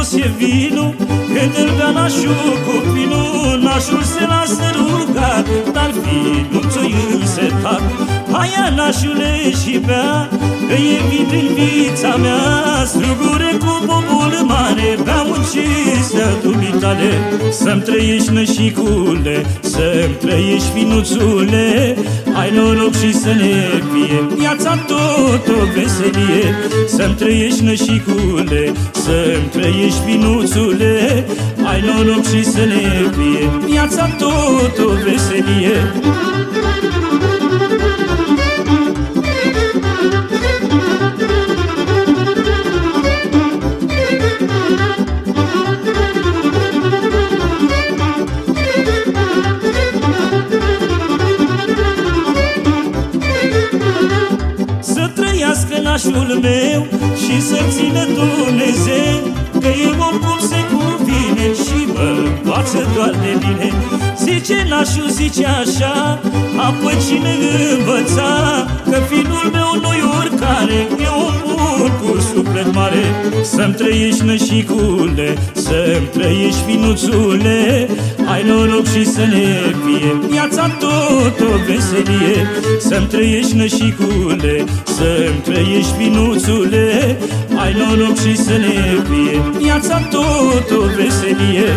e vinul, când îl bea nașul copilul, nașul se lasă rugat, dar vinul ți-o însetat. Haia, nașule, și bea, că e vin prin vița mea, strugure cu bobul mare, bea un cinstea dumitale. Să-mi trăiești, nășicule, să-mi trăiești, finuțule, ai noroc și să ne fie viața tot o veselie. Să-mi trăiești, nășicule, să-mi trăiești, finuțule, ai noroc și să ne fie viața tot o veselie. Nașul meu și să țină Dumnezeu, că e om cum se cuvine și mă învață doar de bine. Zice nașul, zice așa, apoi cine învăța, că finul meu nu-i oricare, e om bun cu suflet mare. Să-mi trăiești, nășicule, să-mi trăiești, finuțule, ai noroc și să ne fie viața tot o veselie. Să-mi trăiești, nășicule, să-mi trăiești, finuțule, ai noroc și să ne fie viața tot o veselie.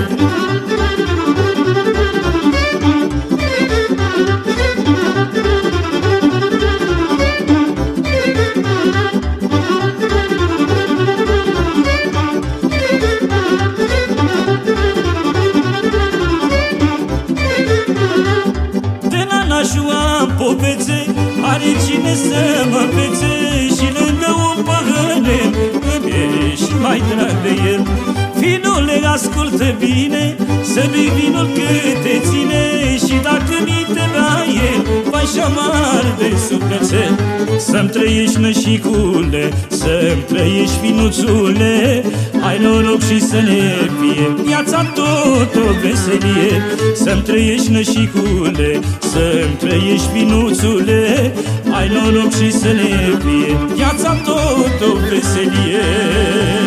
Povețe, are cine să mă învețe, și lângă un păhănel îmi e și mai drag de el. Finule, ascultă bine, să bei vinul cât te ține, și dacă mi te bea el, vai și-amar de sufletel. Să-mi trăiești, nășicule, să-mi trăiești, finuțule, ai noroc și să ne fie viața tot o veselie. Să-mi trăiești, nășicule, să-mi trăiești, finuțule, ai noroc și să ne fie viața tot o veselie.